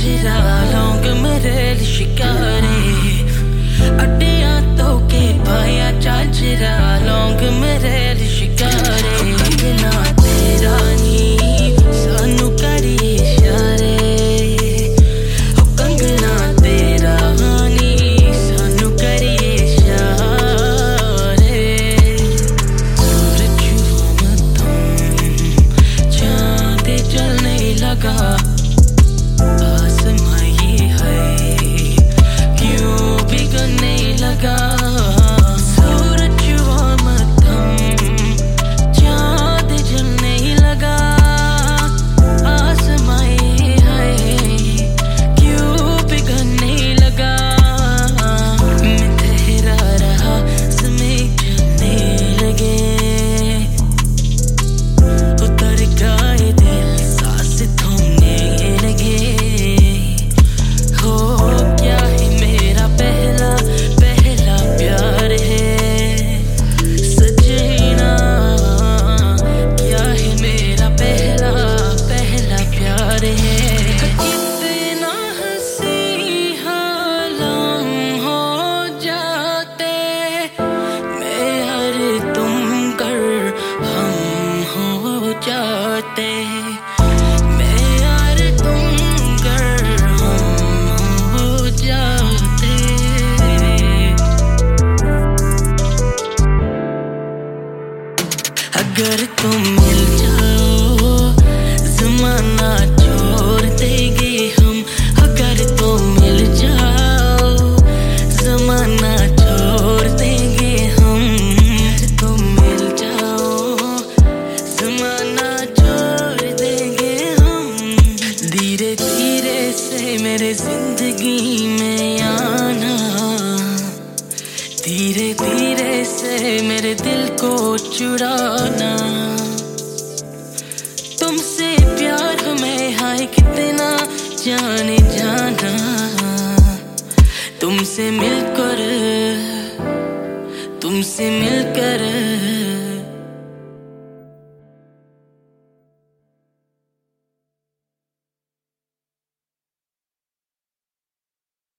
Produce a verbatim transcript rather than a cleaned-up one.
झांझरा लौंग मेरे शिकारे अड्डियां तो के पाया झांझरा लौंग मेरे शिकारे बिना तेरा नी सानू करी इशारे ओ कंगना तेरा नी सानू करी इशारे सूरज हुआ मध्यम चांद जलने लगा आसमां ये है क्यों बिगड़ने लगा सूरज हुआ मध्यम चांद जलने लगा आसमां ये है क्यों बिगड़ने लगा मैं ठहरा रहा समय चलने लगे उतर गए दिल सांस थमने लगे हो क्या है मेरा पहला पहला प्यार है सजना क्या है मेरा पहला पहला प्यार है कितना हंसी हालाम हो जाते मैं हर तुम कर हम हो जाते मैं यार तुम कर हम हो जाते अगर तुम मिल जाओ जमाना छोड़ देंगे हम अगर तुम मिल जाओ जमाना छोड़ देंगे हम अगर तुम मिल जाओ जमाना छोड़ देंगे हम धीरे धीरे से मेरे जिंदगी में आना धीरे धीरे से मेरे दिल को चुराना तुमसे प्यार हमें हाय कितना जाने जाना तुमसे मिलकर तुमसे मिलकर